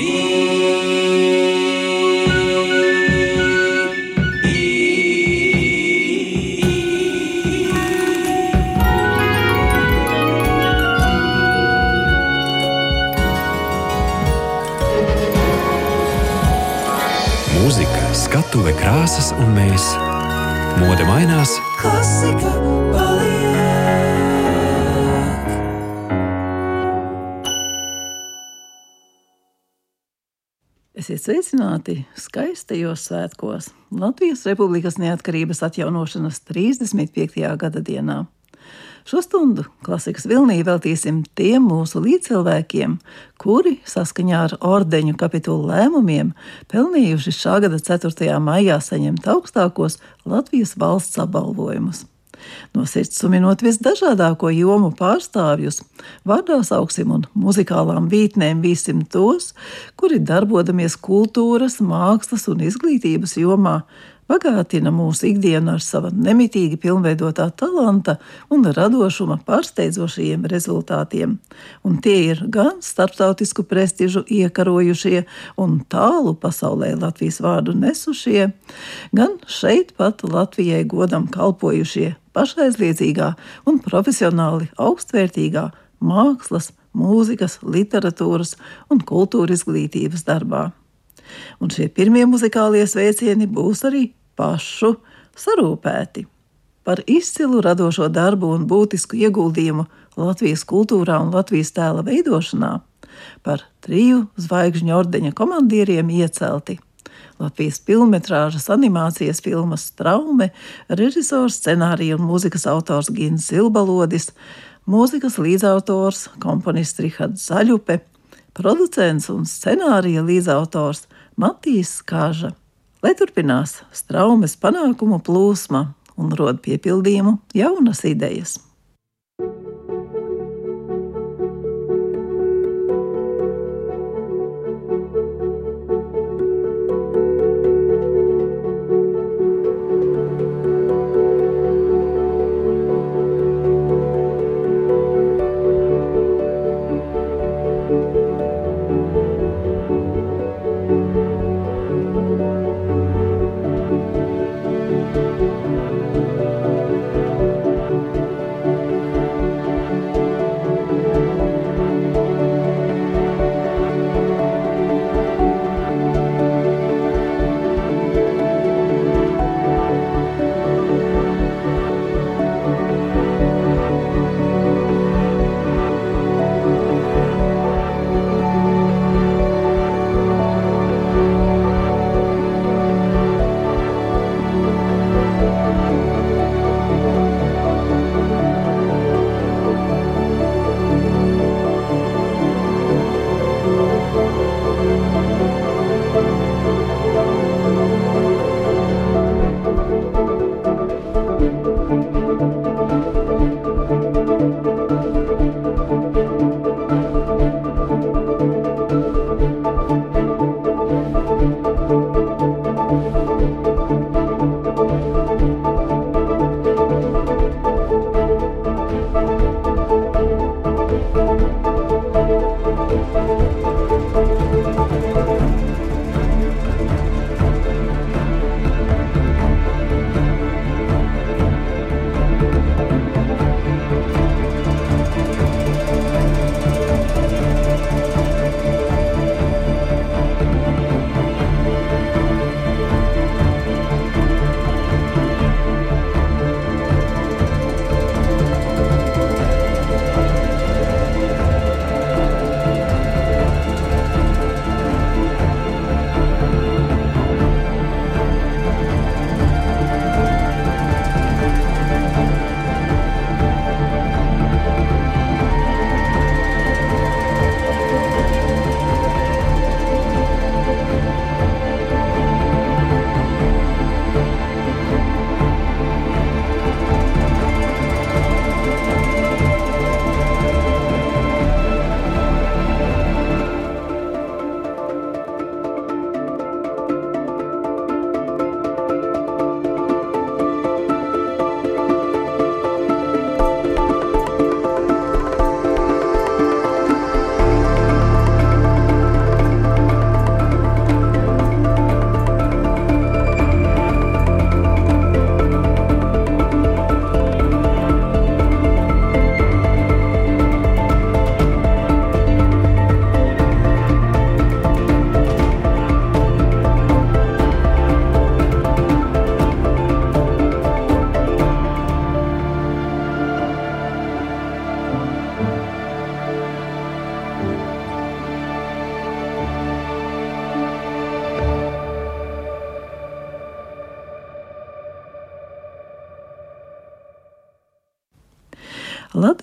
Mūzika, skatuve, krāsas un mēs. Mode mainās. Klasika paliek. Esiet sveicināti skaistajos svētkos Latvijas Republikas neatkarības atjaunošanas 35. gada dienā. Šo stundu klasikas vilnī veltīsim tiem mūsu līdzcilvēkiem, kuri saskaņā ar ordeņu kapitulu lēmumiem pelnījuši šā gada 4. maijā saņemt augstākos Latvijas valsts apbalvojumus. No sirds suminot visdažādāko jomu pārstāvjus, vārdā sauksim un muzikālām vītnēm vīsim tos, kuri darbodamies kultūras, mākslas un izglītības jomā, bagātina mūsu ikdienu ar sava nemitīgi pilnveidotā talanta un radošuma pārsteidzošajiem rezultātiem. Un tie ir gan starptautisku prestižu iekarojušie un tālu pasaulē Latvijas vārdu nesušie, gan šeit pat Latvijai godam kalpojušie pašaizliedzīgā un profesionāli augstvērtīgā mākslas, mūzikas, literatūras un kultūra izglītības darbā. Un šie pirmie muzikālie sveicieni būs arī pašu sarūpēti par izcilu radošo darbu un būtisku ieguldījumu Latvijas kultūrā un Latvijas tēla veidošanā, par 3 zvaigžņu ordeņa komandieriem iecelti Latvijas pilnmetrāžas animācijas filmas Traume, režisors, scenārija un mūzikas autors Gins Zilbalodis, mūzikas līdzautors, komponists Rihards Zaļupe, producents un scenārija līdzautors Matīs Kāža. Lai turpinās Straumes panākumu plūsma un rod piepildījumu jaunas idejas.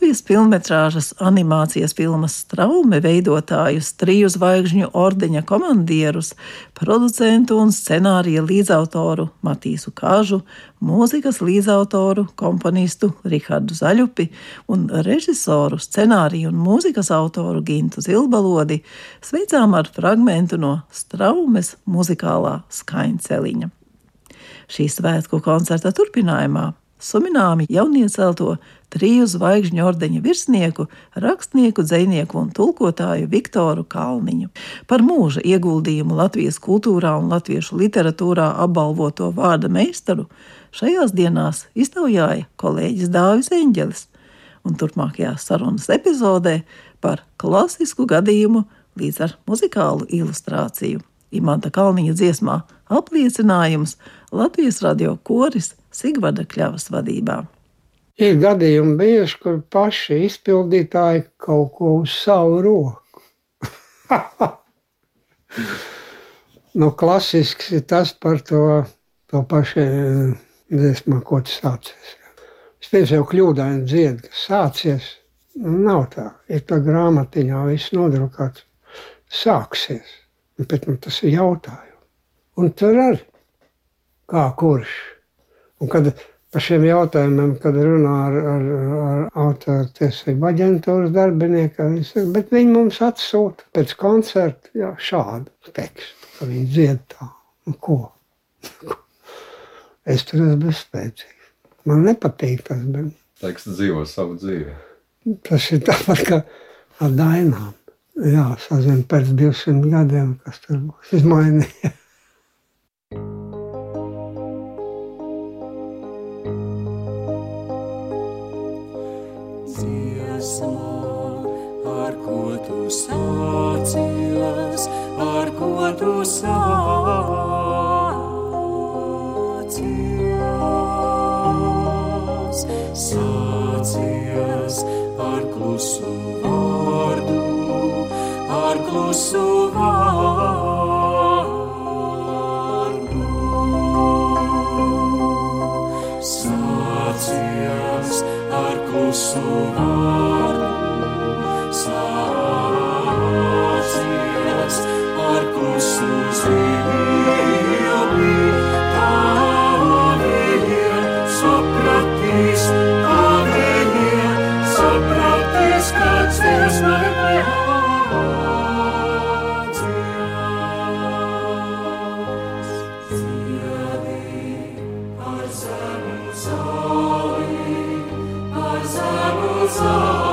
Latvijas filmmetrāžas animācijas filmas Straume veidotājus, 3 zvaigžņu ordeņa komandierus, producentu un scenārija līdzautoru Matīsu Kažu, mūzikas līdzautoru, komponistu Rihardu Zaļupi un režisoru, scenāriju un mūzikas autoru Gintu Zilbalodi sveicām ar fragmentu no Straumes muzikālā skaņceliņa. Šī svētku koncerta turpinājumā suminām jauniecelto 3 zvaigžņu ordeņa virsnieku, rakstnieku, dzejnieku un tulkotāju Viktoru Kalniņu. Par mūža ieguldījumu Latvijas kultūrā un latviešu literatūrā apbalvoto vārda meistaru šajās dienās iztaujāja kolēģis Dāvis Eņģelis, un turpmākajā sarunas epizodē par klasisku gadījumu līdz ar muzikālu ilustrāciju. Imanta Kalniņa dziesmā Apliecinājums Latvijas radio koris Sigvarda Kļavas vadībā. Ir gadījumi bijuši, kur paši izpildītāji kaut ko uz savu roku. Klasisks ir tas par to pašu dziesmā, ko tu sācies. Vispirms jau kļūdaini dzied, ka sācies. Nav tā. Ir tā grāmatiņā viss nodrukāts. Sāksies. Bet tas ir jautājums. Un tur arī kā kurš. Un kad par šiem jautājumiem, kad runā ar autoru tiesību aģentūras darbiniekiem, viņi saka, bet viņi mums atsūta pēc koncerta šādu tekstu, ka viņi dzied tā. Un ko? Es tur esmu bezspēcīgs. Man nepatīk tas, bet... Teksts dzīvo savu dzīvi. Tas ir tāpat kā ar dainām. Jā, sazinu pēc 200 gadiem, kas tur būs izmainīja. Ar ko tu sācies, ar ko tu sācies, sācies ar klusu vārdu, ar klusu vārdu, sācies ar klusu vārdu. Sācies ar klusu zilbi, tavie sapratīs, kāds dziesmai jādzies. Dziedi par zemu zāli, par zemu zāli.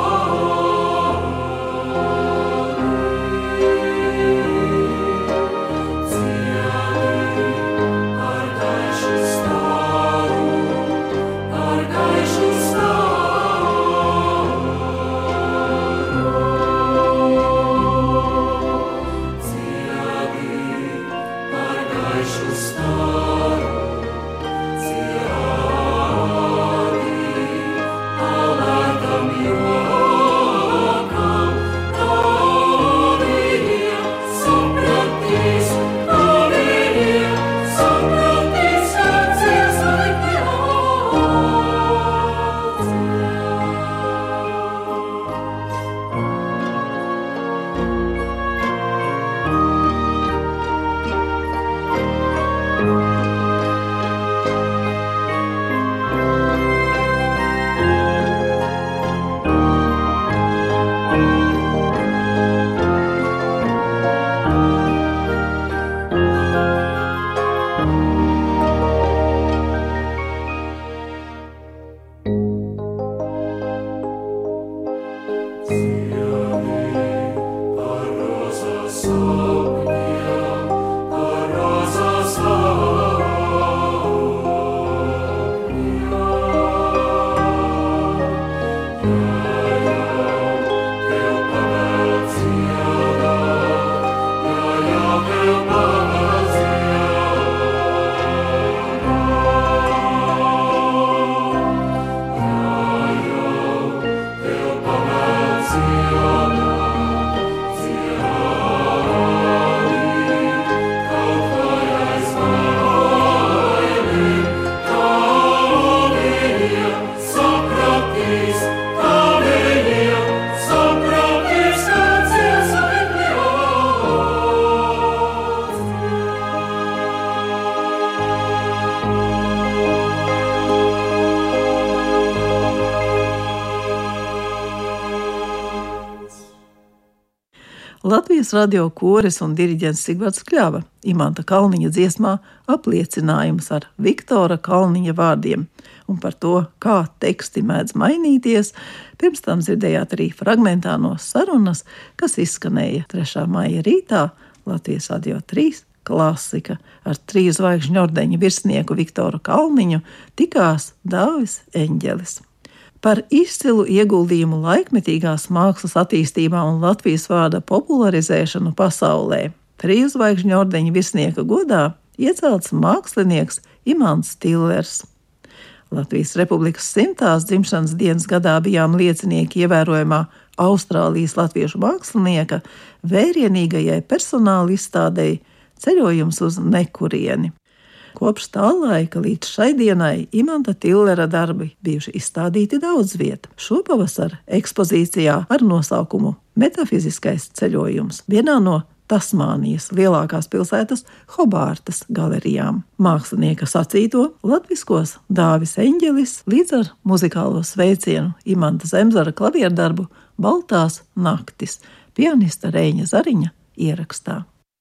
Latvijas radio koris un diriģents Sigvards Kļava Imanta Kalniņa dziesmā apliecinājums ar Viktora Kalniņa vārdiem, un par to, kā teksti mēdz mainīties, pirms tam dzirdējāt arī fragmentā no sarunas, kas izskanēja 3. maija rītā Latvijas Radio 3 klasika ar 3 zvaigžņu ordeņa virsnieku Viktoru Kalniņu tikās Dāvis Eņģelis. Par izcilu ieguldījumu laikmetīgās mākslas attīstībā un Latvijas vārda popularizēšanu pasaulē 3 zvaigžņu ordeņa virsnieka godā iecelts mākslinieks Imants Tillers. Latvijas Republikas 100. dzimšanas dienas gadā bijām liecinieki ievērojamā Austrālijas latviešu mākslinieka vērienīgajai personāla izstādei Ceļojums uz nekurieni. Kopš tā laika līdz šai dienai Imanta Tillera darbi bijuši izstādīti daudz viet. Šopavasar ekspozīcijā ar nosaukumu Metafiziskais ceļojums vienā no Tasmānijas lielākās pilsētas Hobārtas galerijām. Mākslinieka sacīto latviskos Dāvis Eņģelis līdz ar muzikālo sveicienu Imanta Zemzara klavierdarbu Baltās naktis pianista Reiņa Zariņa ierakstā.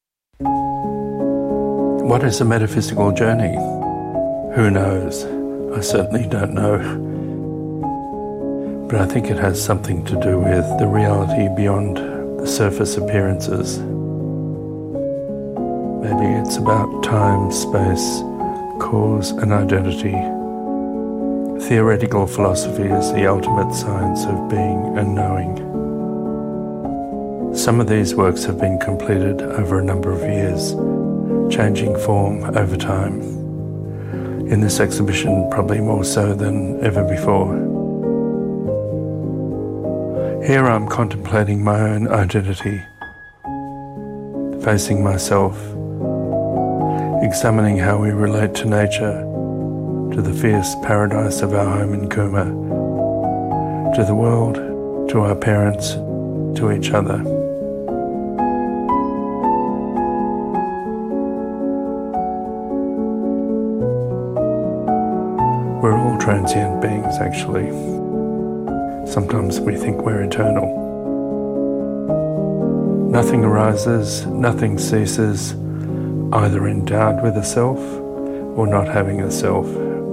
What is a metaphysical journey? Who knows? I certainly don't know. But I think it has something to do with the reality beyond the surface appearances. Maybe it's about time, space, cause and identity. Theoretical philosophy is the ultimate science of being and knowing. Some of these works have been completed over a number of years, changing form over time. In this exhibition, probably more so than ever before. Here I'm contemplating my own identity, facing myself, examining how we relate to nature, to the fierce paradise of our home in Cooma, to the world, to our parents, to each other. We're all transient beings, actually. Sometimes we think we're eternal. Nothing arises, nothing ceases, either endowed with a self or not having a self.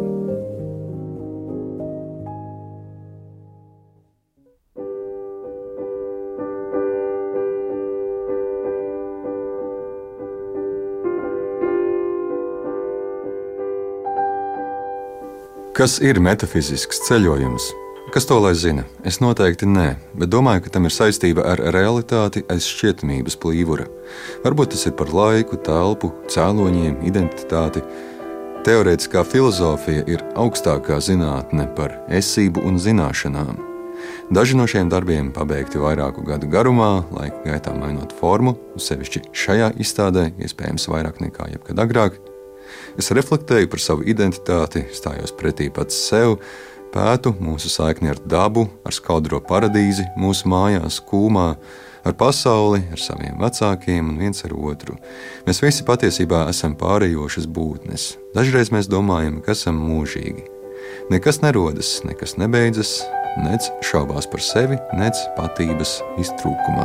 Kas ir metafizisks ceļojums? Kas to lai zina? Es noteikti nē, bet domāju, ka tam ir saistība ar realitāti aiz šķietamības plīvura. Varbūt tas ir par laiku, telpu, cēloņiem, identitāti. Teorētiskā filozofija ir augstākā zinātne par esību un zināšanām. Daži no šiem darbiem pabeigti vairāku gadu garumā, laika gaitā mainot formu, sevišķi šajā izstādē, iespējams vairāk nekā jebkad agrāk. Es reflektēju par savu identitāti, stājos pretī pats sev, pētu mūsu saikni ar dabu, ar skaudro paradīzi mūsu mājās, Kūmā, ar pasauli, ar saviem vecākiem un viens ar otru. Mēs visi patiesībā esam pārējošas būtnes. Dažreiz mēs domājam, ka esam mūžīgi. Nekas nerodas, nekas nebeidzas, nec šaubās par sevi, nec patības iztrūkumā.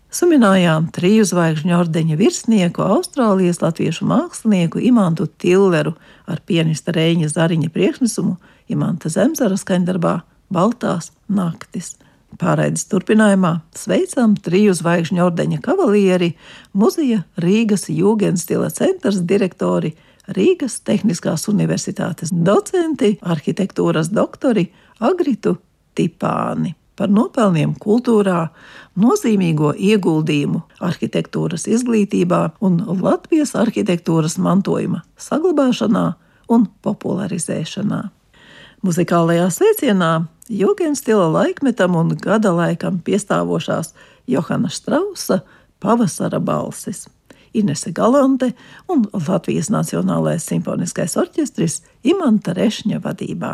Suminājām 3 zvaigžņu ordeņa virsnieku, Austrālijas latviešu mākslinieku Imantu Tilleru ar pianista Reiņa Zariņa priekšnesumu Imanta Zemzara skaņdarbā Baltās naktis. Pārraides turpinājumā sveicām 3 zvaigžņu ordeņa kavalieri, muzeja Rīgas Jūgendstila centrs direktori, Rīgas Tehniskās universitātes docenti, arhitektūras doktori Agritu Tipāni par nopelniem kultūrā, nozīmīgo ieguldījumu arhitektūras izglītībā un Latvijas arhitektūras mantojuma saglabāšanā un popularizēšanā. Muzikālajā sveicienā Jūgendstila laikmetam un gada laikam piestāvošās Johana Strausa Pavasara balsis, Inese Galante un Latvijas Nacionālais simfoniskais orķestris Imanta Rešņa vadībā.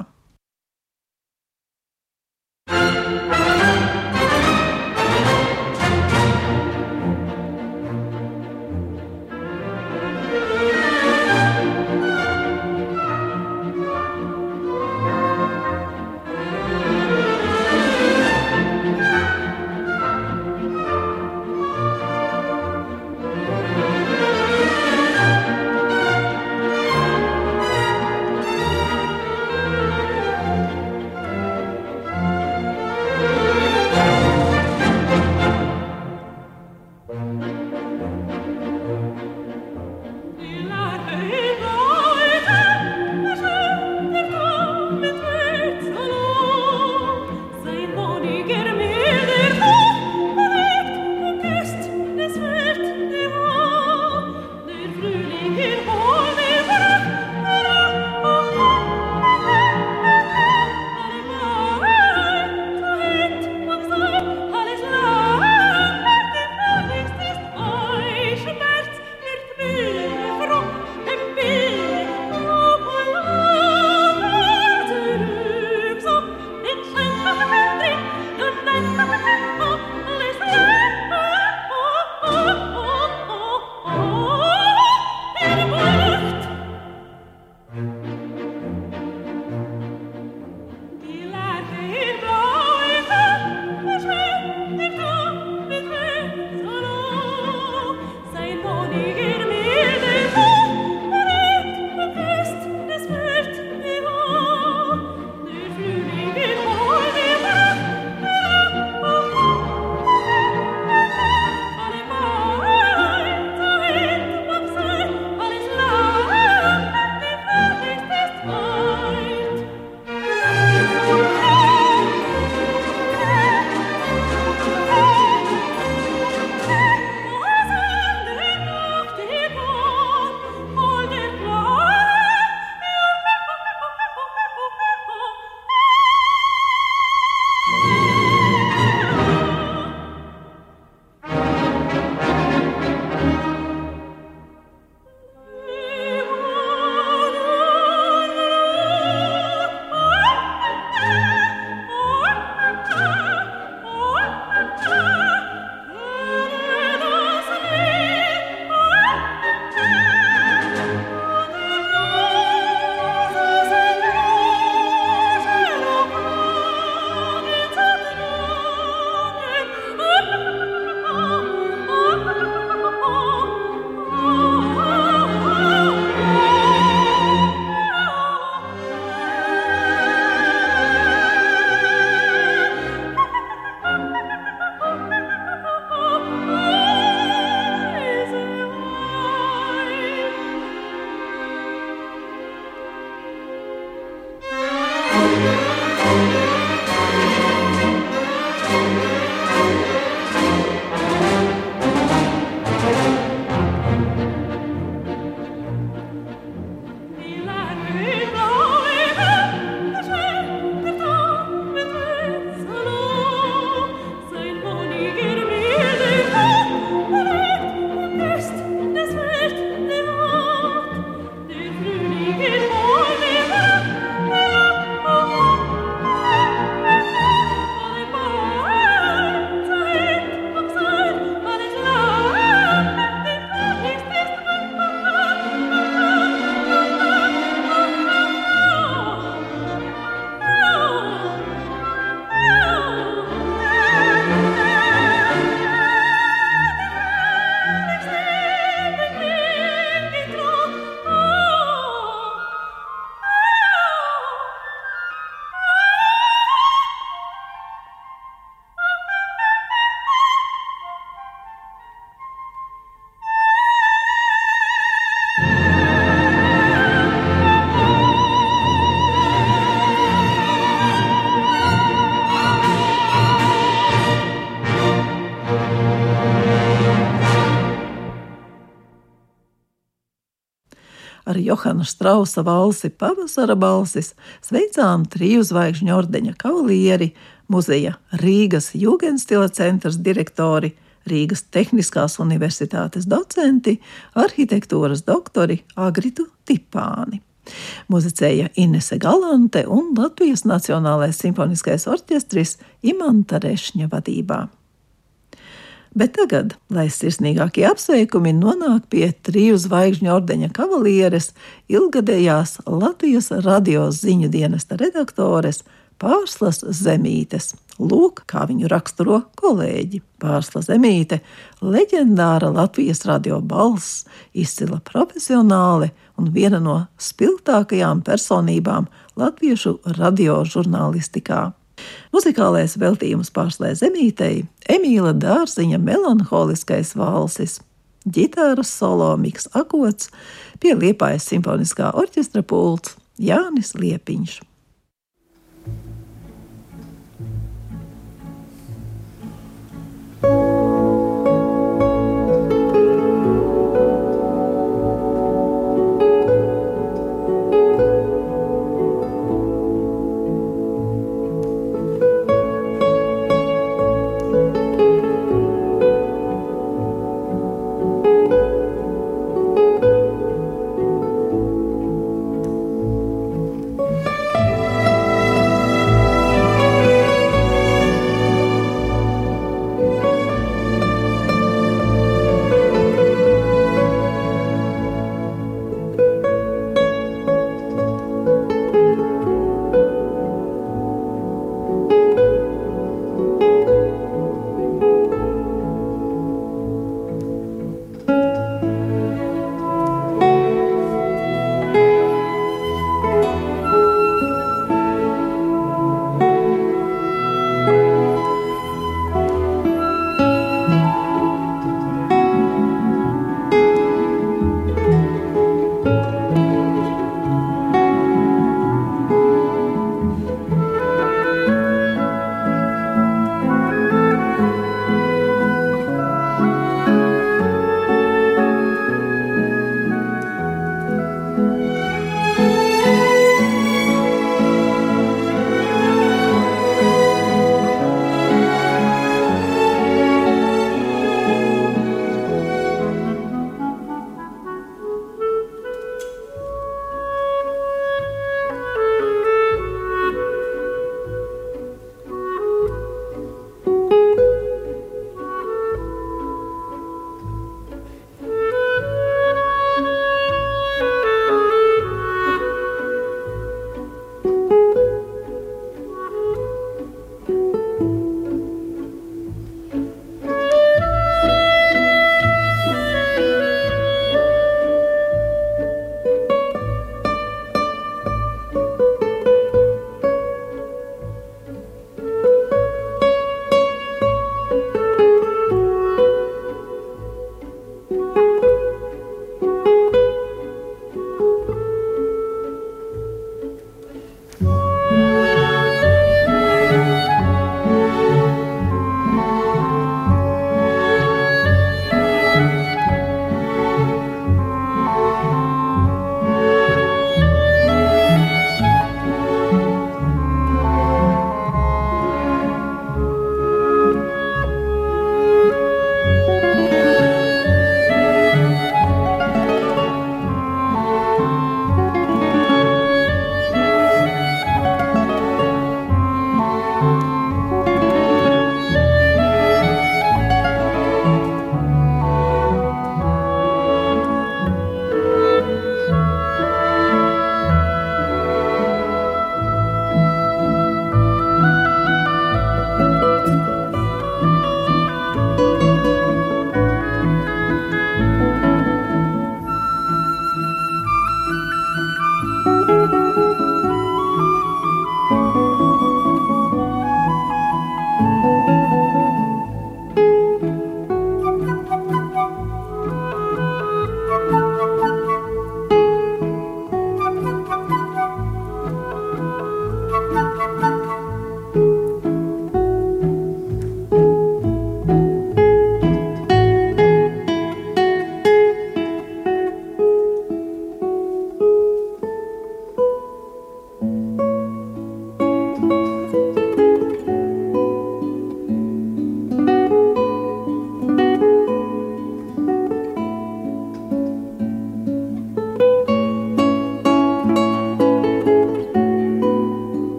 ar Johana Strausa valsi Pavasara balsis sveicām 3 zvaigžņu ordeņa kavalieri, muzeja Rīgas Jūgenstila centrs direktori, Rīgas Tehniskās universitātes docenti, arhitektūras doktori Agritu Tipāni. Muzicēja Inese Galante un Latvijas Nacionālais simfoniskais orķestris Imanta Rešņa vadībā. Bet tagad, lai sirsnīgākie apsveikumi nonāk pie 3 zvaigžņu ordeņa kavalieres, ilgadējās Latvijas radio ziņu dienesta redaktores Pārslas Zemītes. Lūk, kā viņu raksturo kolēģi. Pārsla Zemīte – leģendāra Latvijas radio balss, izcila profesionāle un viena no spilgtākajām personībām latviešu radio žurnālistikā. Muzikālais veltījums Pārslai Zemītei – Emīla Dārziņa melanholiskais valsis, ģitāras solo Miks Akots, pie Liepājas simfoniskā orķestra pults Jānis Liepiņš.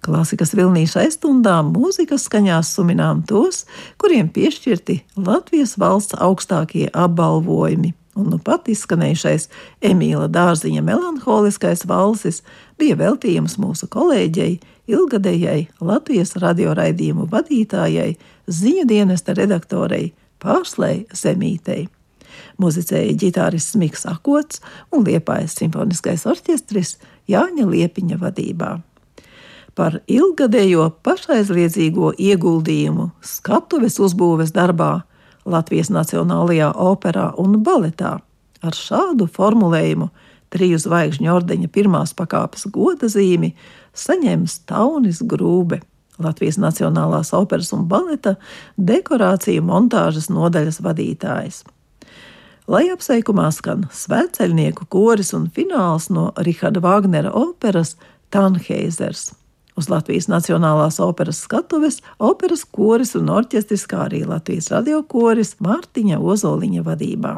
Klasikas vilnī šai stundā mūzikas skaņās suminām tos, kuriem piešķirti Latvijas valsts augstākie apbalvojumi. Un nu pat izskanējušais Emīla Dārziņa melanholiskais valsis bija veltījums mūsu kolēģei, ilgadējai Latvijas radioraidījumu vadītājai, ziņu dienesta redaktorei Pārslei Zemītei. Muzicēja ģitārists Miks Akots un Liepājas simfoniskais orķestris Jāņa Liepiņa vadībā. Par ilgadējo pašaizliedzīgo ieguldījumu skatuves uzbūves darbā Latvijas Nacionālajā operā un baletā. Ar šādu formulējumu 3 zvaigžņu ordeņa pirmās pakāpes goda zīmi saņems Taunis Grūbe, Latvijas Nacionālās operas un baleta dekorāciju montāžas nodaļas vadītājs. Lai apsveikumā skan svētceļnieku koris un fināls no Riharda Vāgnera operas Tanheizers. Uz Latvijas Nacionālās operas skatuves operas koris un orķestris, kā arī Latvijas radio koris Mārtiņa Ozoliņa vadībā.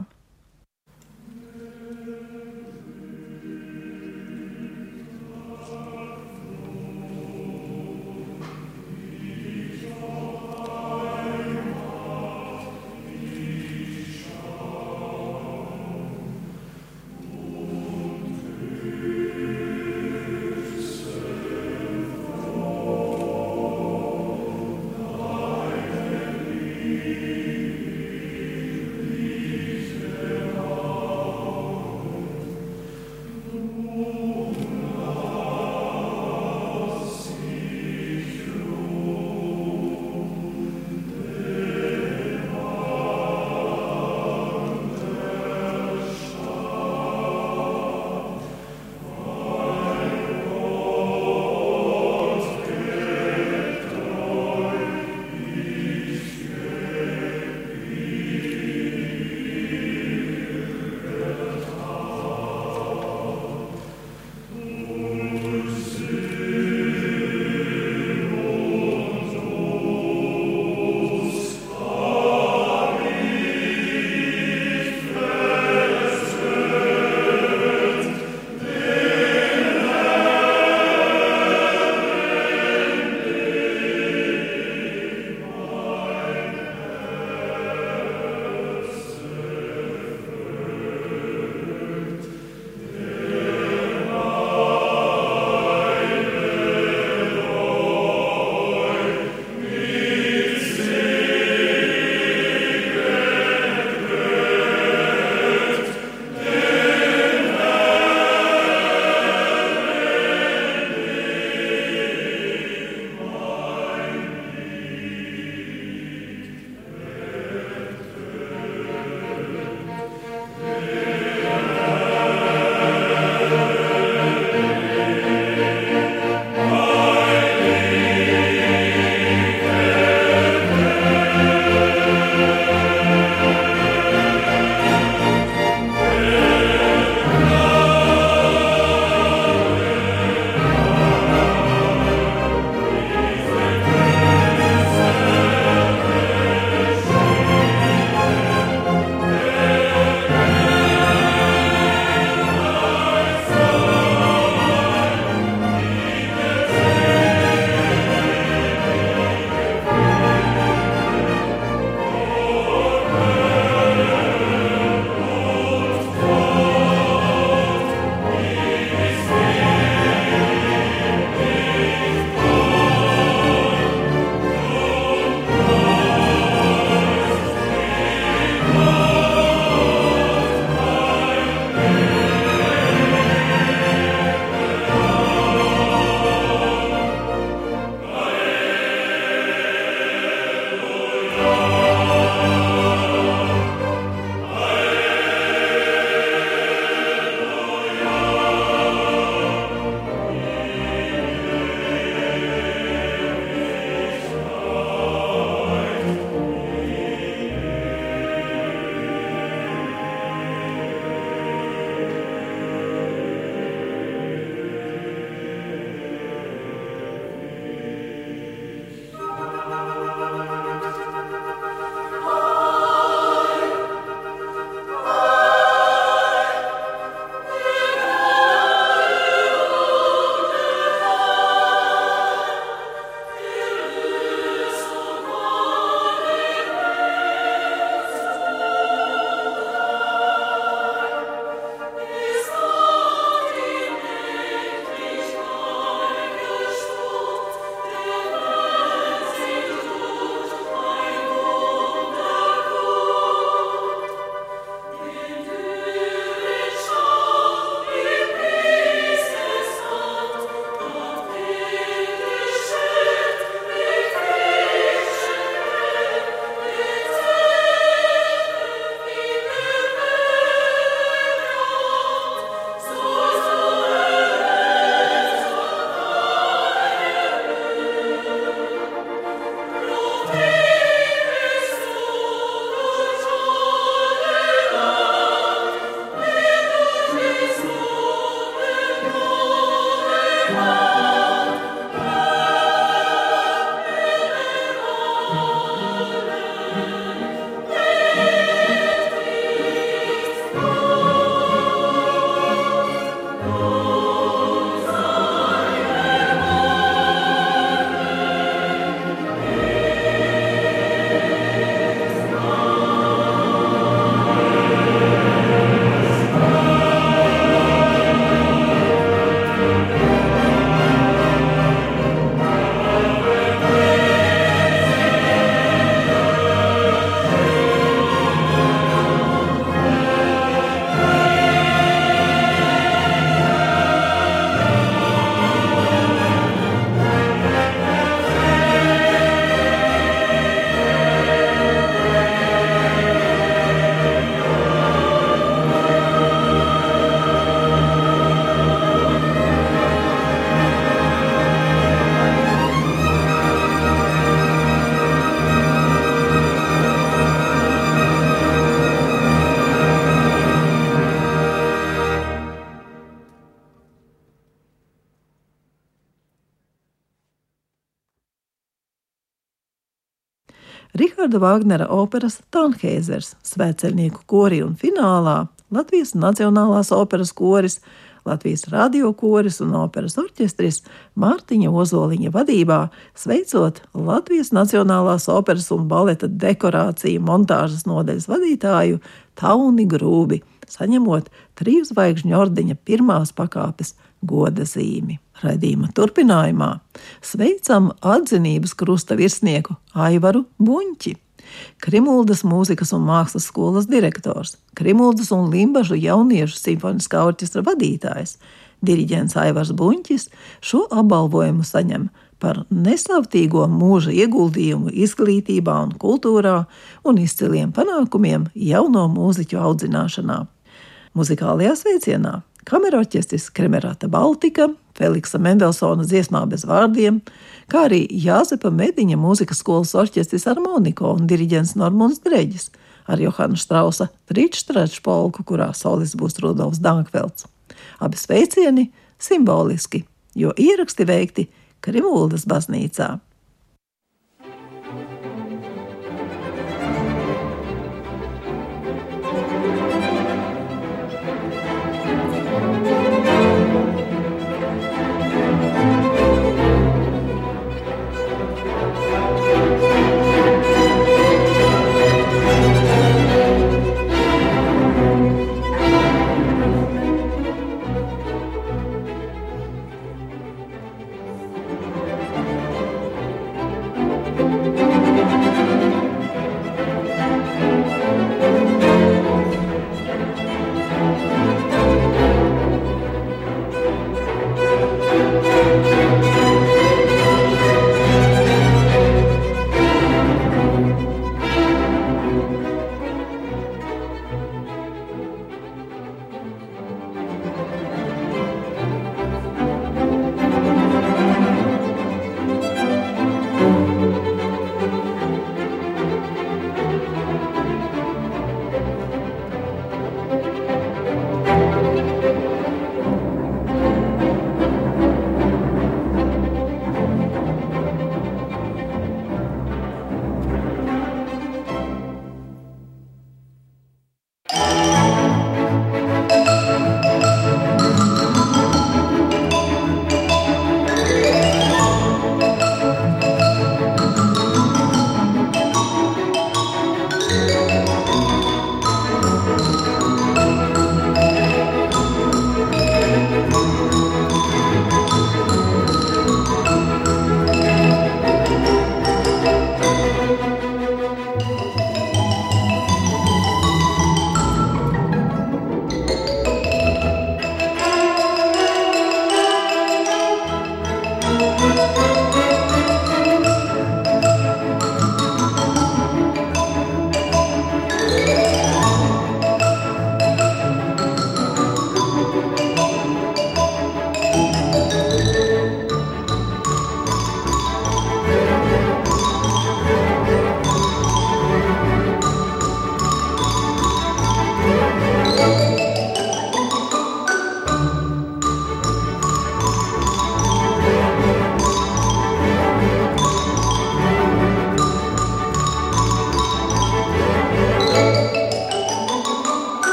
Riharda Vāgnera operas Tanhēzers, svētceļnieku kori un finālā Latvijas Nacionālās operas koris, Latvijas radio koris un operas orķestris Mārtiņa Ozoliņa vadībā, sveicot Latvijas Nacionālās operas un baleta dekorāciju montāžas nodaļas vadītāju Tauni Grūbi, saņemot 3 zvaigžņu ordeņa 1. pakāpes goda zīmi. Raidījuma turpinājumā sveicam atzinības krusta virsnieku Aivaru Buņķi, Krimuldas mūzikas un mākslas skolas direktors, Krimuldas un Limbažu jauniešu simfoniskā orķestra vadītājs, diriģents Aivars Buņķis šo apbalvojumu saņem par nesavtīgo mūža ieguldījumu izglītībā un kultūrā un izciliem panākumiem jauno mūziķu audzināšanā. Muzikālajā sveicienā kamerorķestris Kremerata Baltika, Feliksa Mendelsona dziesmā bez vārdiem, kā arī Jāzepa Mediņa mūzikas skolas orķestris Harmoniko un diriģents Normunds Dreģis ar Johana Štrausa Trīčstraču polku, kurā solists būs Rudolfs Dankvelds. Abi sveicieni simboliski, jo ieraksti veikti Krimuldas baznīcā.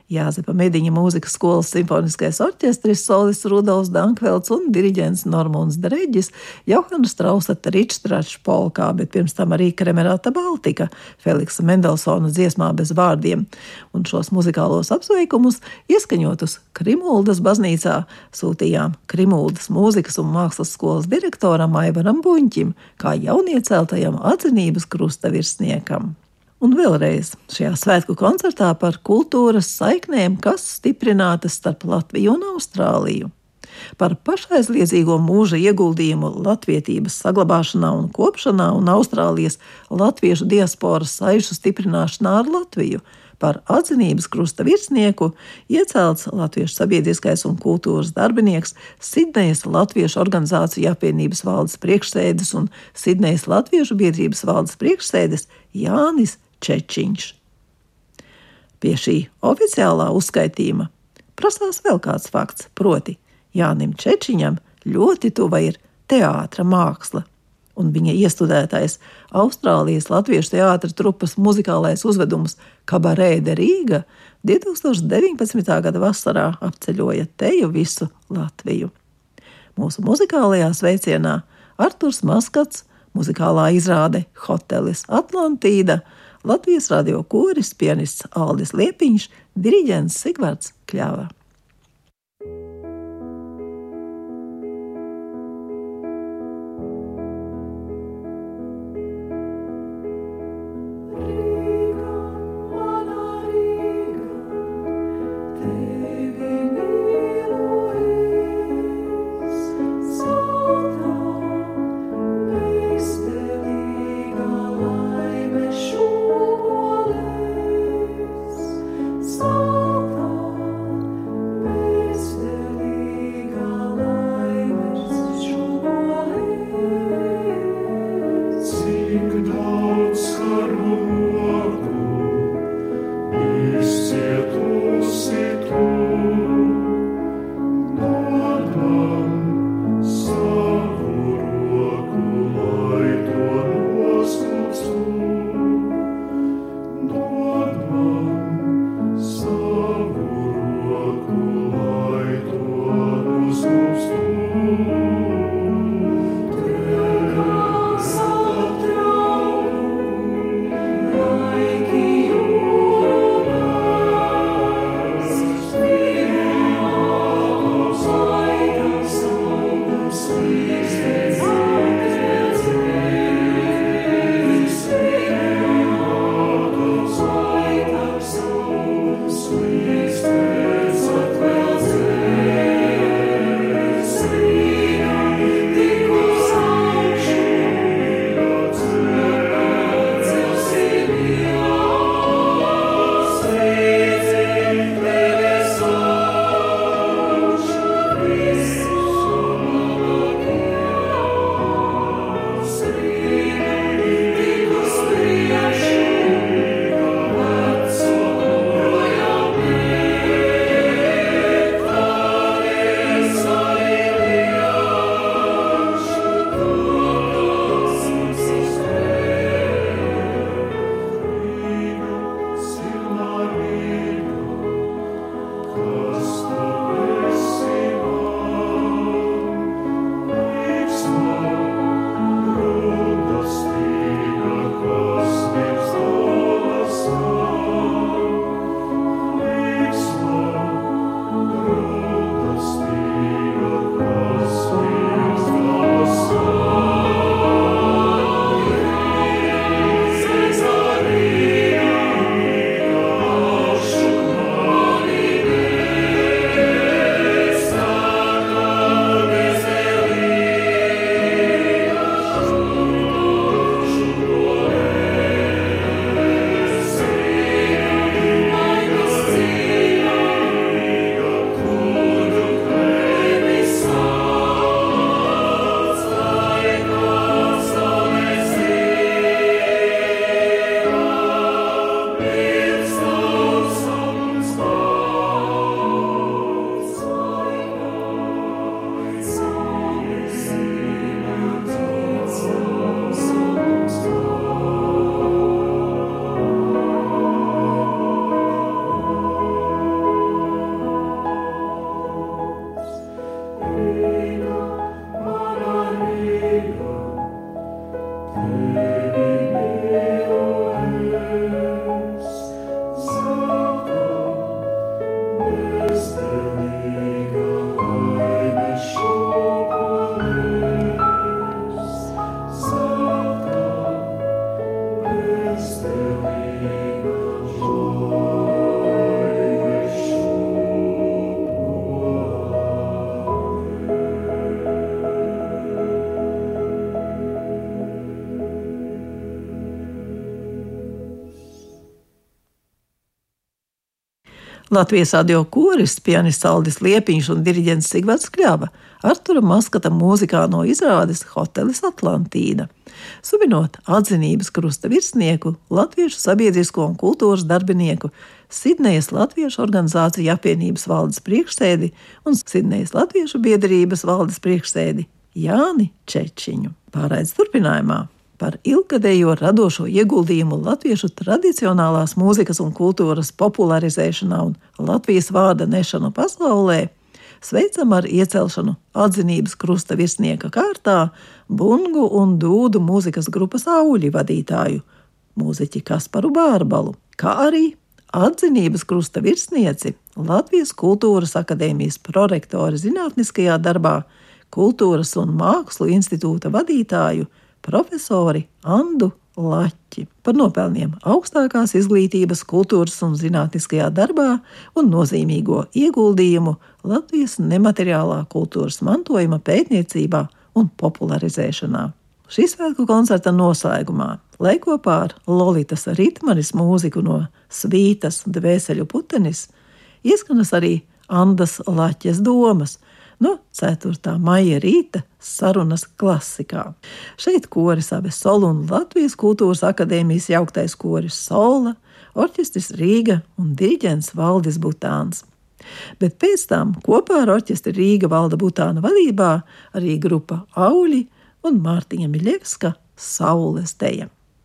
Jāzepa Mediņa mūzikas skolas simfoniskais orķestris, solists Rudolfs Dankvelds un diriģents Normons Dreģis, Johana Strausa Ričstračs polkā, bet pirms tam arī Kremerata Baltika, Feliksa Mendelsona dziesmā bez vārdiem. Un šos muzikālos apsveikumus ieskaņotus Krimuldas baznīcā sūtījām Krimuldas mūzikas un mākslas skolas direktoram Aivaram Buņķim, kā jauniecēltajam Atzinības krusta virsniekam. Un vēlreiz šajā svētku koncertā par kultūras saiknēm, kas stiprinātas starp Latviju un Austrāliju. Par pašaizliedzīgo mūža ieguldījumu latvietības saglabāšanā un kopšanā un Austrālijas latviešu diasporas saišu stiprināšanā ar Latviju, par Atzinības krusta virsnieku iecelts Latviešu sabiedriskais un kultūras darbinieks, Sidnejas Latviešu organizāciju apvienības valdes priekšsēdis un Sidnejas Latviešu biedrības valdes priekšsēdis Jānis Čečiņš. Pie šī oficiālā uzskaitījuma prasās vēl kāds fakts, proti Jānim Čečiņam ļoti tuva ir teātra māksla, un viņa iestudētais Austrālijas latviešu teātra trupas muzikālais uzvedums Kabarē de Rīga 2019. Gada vasarā apceļoja teju visu Latviju. Mūsu muzikālajā sveicienā Arturs Maskats, muzikālā izrāde Hotelis Atlantīda, Latvijas radio koris, pianists Aldis Liepiņš, diriģents Sigvards Kļava. Latvijas radio korists, pianists Aldis Liepiņš un diriģents Sigvards Kļava Artura Maskata mūzikā no izrādes Hotelis Atlantīda, subinot atzinības krusta virsnieku, latviešu sabiedrisko un kultūras darbinieku, Sidnejas Latviešu organizāciju apvienības valdes priekšsēdi un Sidnejas Latviešu biedrības valdes priekšsēdi Jāni Čečiņu. Pārraides turpinājumā par ilggadējo radošo ieguldījumu latviešu tradicionālās mūzikas un kultūras popularizēšanā un Latvijas vārda nešanu pasaulē sveicam ar iecelšanu atzinības krusta virsnieka kārtā bungu un dūdu mūzikas grupas Auļi vadītāju, mūziķi Kasparu Bārbalu, kā arī atzinības krusta virsnieci Latvijas Kultūras akadēmijas prorektori zinātniskajā darbā, Kultūras un mākslu institūta vadītāju profesori Andu Laķi par nopelniem augstākās izglītības, kultūras un zinātniskajā darbā un nozīmīgo ieguldījumu Latvijas nemateriālā kultūras mantojuma pētniecībā un popularizēšanā. Šī svētku koncerta noslēgumā, lai kopā ar Lolitas Ritmanis mūziku no Svītas Dvēseļu putenis, ieskanas arī Andas Laķes domas no 4. maija rīta sarunas klasikā. Šeit koris Avesolu un Latvijas Kultūras akadēmijas jauktais koris Sola, orķestris Rīga un diriģents Valdis Butāns. Bet pēc tam kopā ar orķestri Rīga Valda Butāna vadībā arī grupa Auļi un Mārtiņa Miļevska Saules deja.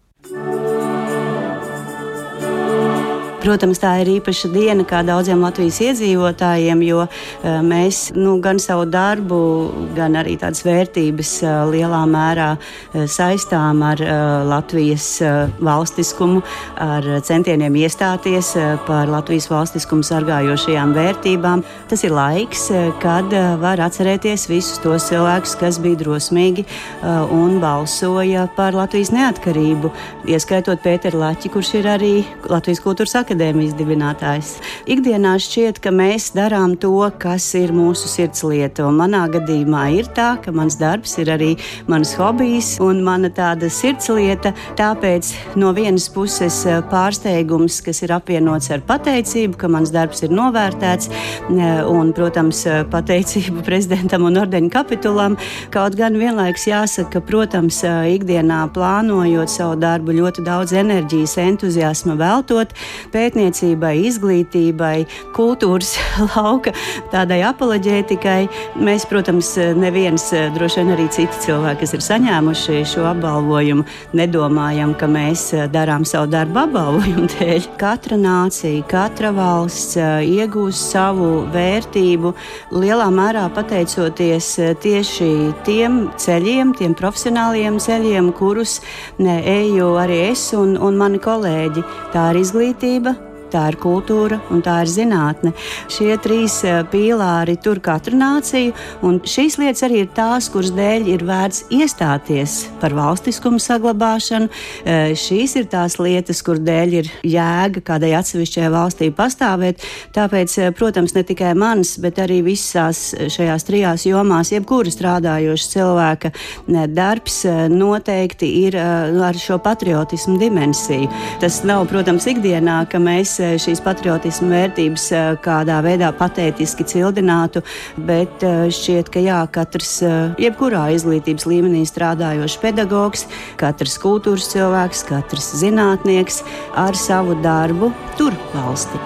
Protams, tā ir īpaša diena kā daudziem Latvijas iedzīvotājiem, jo mēs gan savu darbu, gan arī tādas vērtības lielā mērā saistām ar Latvijas valstiskumu, ar centieniem iestāties par Latvijas valstiskumu sargājošajām vērtībām. Tas ir laiks, kad var atcerēties visus tos cilvēkus, kas bija drosmīgi un balsoja par Latvijas neatkarību, ieskaitot Pēteru Laķi, kurš ir arī Latvijas Kultūras akadēmijas dibinātājs. Ikdienā šķiet, ka mēs darām to, kas ir mūsu sirdslieta, un manā gadījumā ir tā, ka mans darbs ir arī mans hobijs un mana tāda sirdslieta, tāpēc no vienas puses pārsteigums, kas ir apvienots ar pateicību, ka mans darbs ir novērtēts, un, protams, pateicību prezidentam un ordeņu kapitulam, kaut gan vienlaiks jāsaka, ka, protams, ikdienā plānojot savu darbu ļoti daudz enerģijas, entuziasma veltot, pētniecībai, izglītībai, kultūras lauka, tādai apoloģētikai. Mēs, protams, neviens, droši vien arī citi cilvēki, kas ir saņēmuši šo apbalvojumu, nedomājam, ka mēs darām savu darbu apbalvojumu dēļ. Katra nācija, katra valsts iegūst savu vērtību, lielā mērā pateicoties tieši tiem ceļiem, tiem profesionāliem ceļiem, kurus eju arī es un mani kolēģi. Tā ir izglītība, tā ir kultūra un tā ir zinātne. Šie trīs pīlāri tur katru nāciju, un šīs lietas arī ir tās, kuras dēļ ir vērts iestāties par valstiskumu saglabāšanu. Šīs ir tās lietas, kur dēļ ir jēga kādai atsevišķai valstī pastāvēt. Tāpēc, protams, ne tikai mans, bet arī visās šajās trijās jomās, jebkura strādājoša cilvēka darbs noteikti ir ar šo patriotismu dimensiju. Tas nav, protams, ikdienā, ka mēs šīs patriotismu vērtības kādā veidā patētiski cildinātu, bet šķiet, ka jā, katrs jebkurā izglītības līmenī strādājošs pedagogs, katrs kultūras cilvēks, katrs zinātnieks ar savu darbu tur valsti.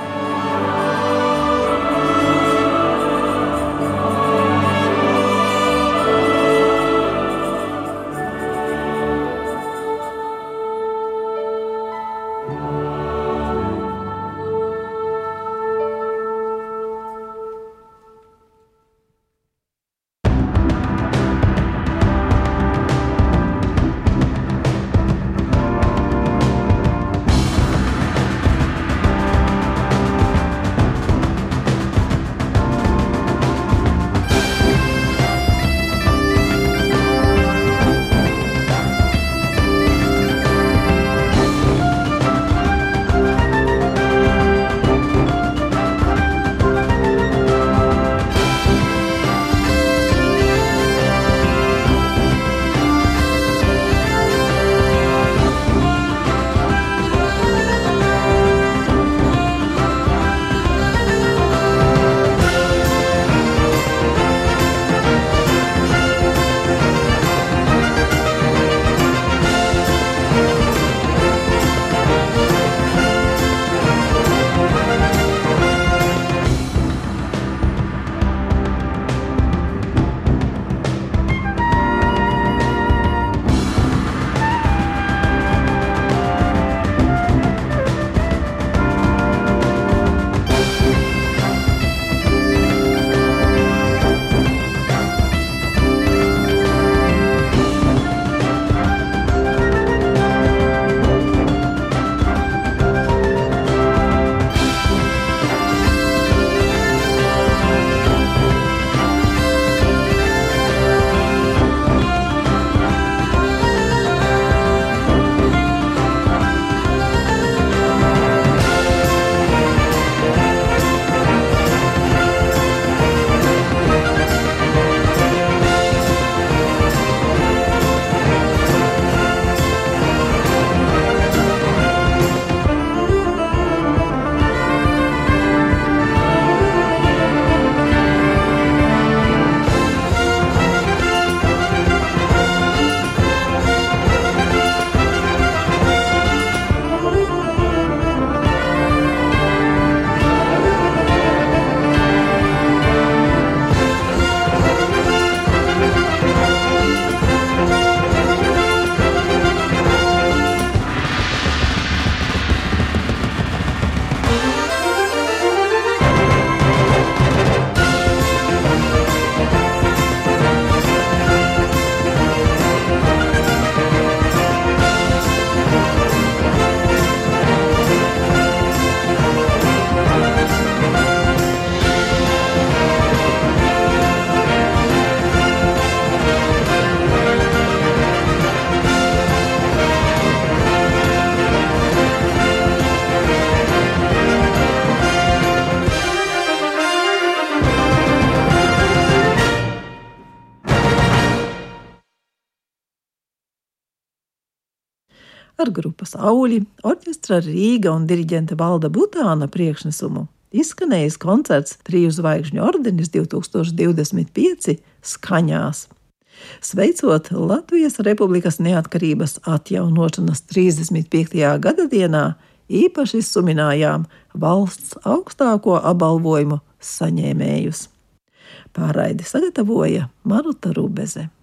Ar grupas Auļi, orķestra Rīga un diriģente Valda Butāna priekšnesumu izskanējis koncerts 3 zvaigžņu ordenis 2025 skaņās. Sveicot Latvijas Republikas neatkarības atjaunošanas 35. gadadienā, īpaši suminājām valsts augstāko apbalvojumu saņēmējus. Pārraidi sagatavoja Maruta Rubeze.